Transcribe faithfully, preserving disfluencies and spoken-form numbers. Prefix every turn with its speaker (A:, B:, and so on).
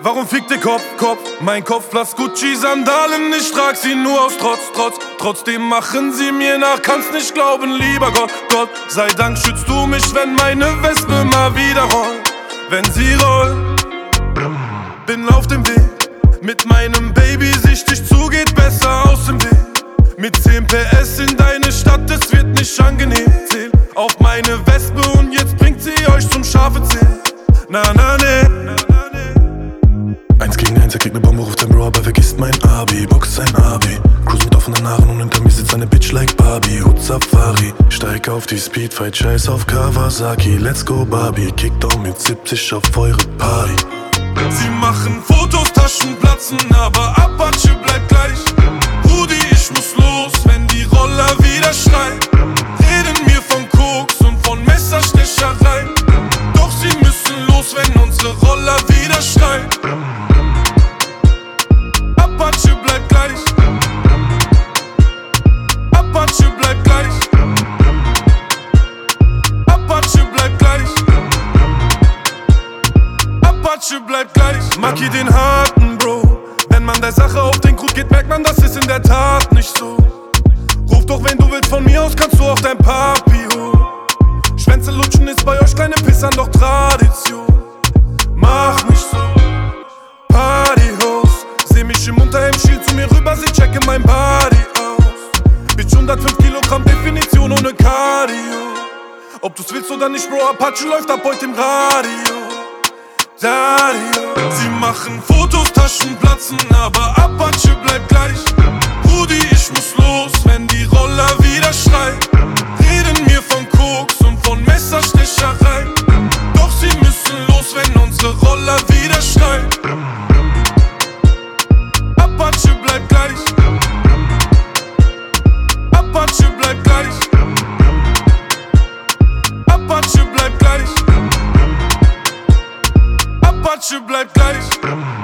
A: Warum fickt der Kopf, Kopf? Mein Kopf platzt Gucci-Sandalen, ich trag sie nur aus Trotz, Trotz. Trotzdem machen sie mir nach, kannst nicht glauben, lieber Gott, Gott. Sei Dank schützt du mich, wenn meine Wespe mal wieder rollt. Wenn sie rollt, bin auf dem Weg. Mit meinem Baby, sicht dich zu, geht besser aus dem Weg. Mit zehn P S in deine Stadt, es wird nicht angenehm. Zähl auf meine Wespe und jetzt bringt sie euch zum scharfe Zählen. Na, na, ne.
B: Eins gegen eins, er kriegt ne Bombe, ruft ein Bro, aber vergisst mein Abi. Box sein Abi, cruise mit offenen Haaren und hinter mir sitzt eine Bitch like Barbie. Hut Safari, steig auf die Speedfight, scheiß auf Kawasaki. Let's go Barbie, Kickdown mit siebzig auf eure Party.
A: Sie machen Fotos, Taschen platzen, aber Apache bleibt gleich. Rudi, ich muss los, wenn die Roller wieder schreien. Reden mir von Koks und von Messerstecherei. Doch sie müssen los, wenn unsere Roller wieder schreien. Apache bleibt gleich. Apache bleibt gleich. Apache bleibt gleich. Apache bleibt gleich. Maki den harten Bro. Wenn man der Sache auf den Grund geht, merkt man, das ist in der Tat nicht so. Ruf doch, wenn du willst, von mir aus kannst du auch dein Papi holen. Schwänze lutschen ist bei euch kleine Pissern doch Tradition. Mach nicht so. Partyhost. Seh mich im Unterhemd, schiel zu mir rüber, sie checke mein Body aus. Bitch, hundertfünf Kilogramm Definition ohne Cardio. Ob du's willst oder nicht, Bro, Apache läuft ab heute im Radio. Dario. Sie machen Fotos, Taschen platzen, aber Apache bleibt gleich. Rudi, ich muss los, wenn die Roller wieder schreien. Reden mir von Koks und von Messerstecherei. Doch sie müssen los, wenn unsere Roller wieder schreien. Apache bleibt gleich. Apache bleibt gleich. Apache bleibt gleich. Apache bleibt gleich.